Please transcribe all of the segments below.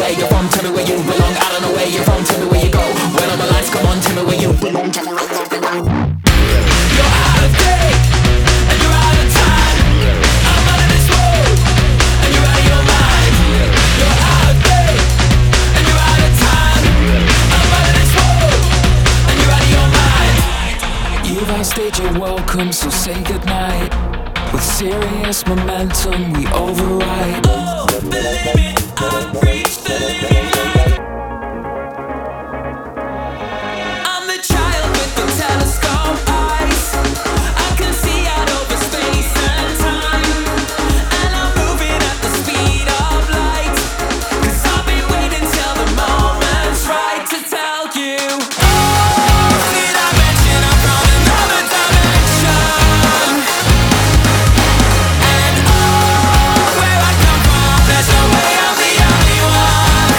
where you're from, tell me where you belong. I don't know where you're from, tell me where you go. When all the lights come on, tell me where you belong. Tell me where you belong. You're out of date and you're out of time. I'm out of this world and you're out of your mind. You're out of date and you're out of time. I'm out of this world and you're out of your mind. You've outstayed your welcome, so say goodnight. With serious momentum, we override. Oh, believe it, I've reached the limit. I'm the child with the telescope eyes. I can see out over space and time. And I'm moving at the speed of light. 'Cause I've been waiting till the moment's right to tell you. Oh, did I mention I'm from another dimension? And oh, where I come from, there's no way I'm the only one.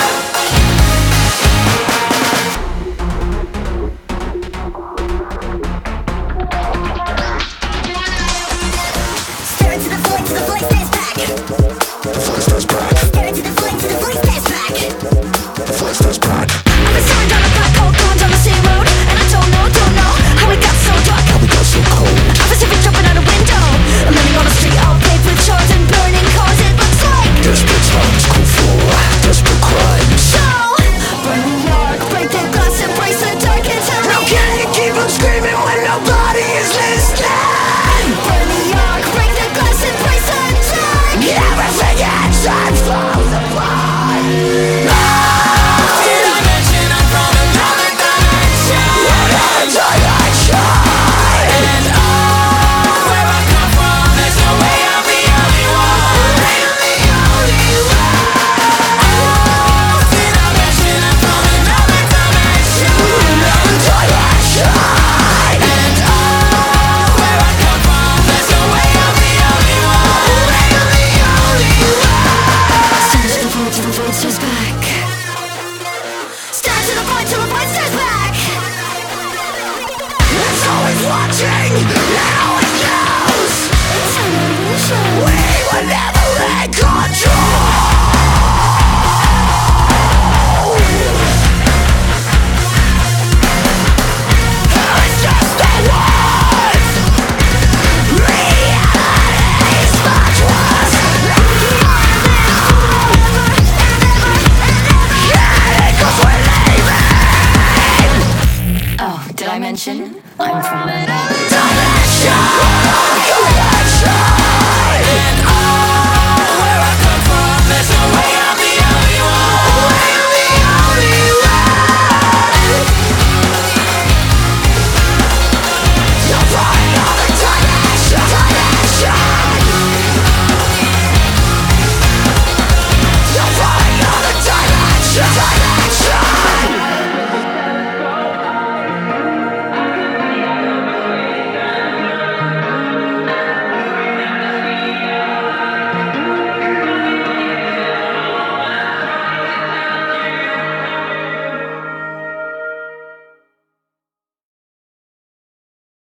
Stare into the void till the voice stares back. The voice stares back. Stare into the void till the voice stares back. The voice stares back. I've been staring down a black hole, going down the same road, and I don't know how it got so dark, How we got so cold. I was even jumping out a window. I'm living on the street, all paved with shards and burning cars. It looks like Desperate times call for desperate crime. so. Burn New York, break that glass, embrace the dark and tell me. How can you keep on screaming when nobody is listening? Burn New York, break that glass, embrace the dark. Everything inside falls apart. Did I mention I'm from another dimension? Another dimension. And oh, where I come from, there's no way I'm the only one. I'm the only one. Oh, did I mention I'm from another dimension? Another dimension. And oh, where I come from, there's no way I'm the only one. I'm the only one. Stand to the void till the void stares back. Stand to the void till the void stares back. It's always watching, now it knows. It's an illusion. We were never in control. It's just the words. Reality's much worse. Yeah, 'cause we're leaving. Oh, did I mention? I'm from another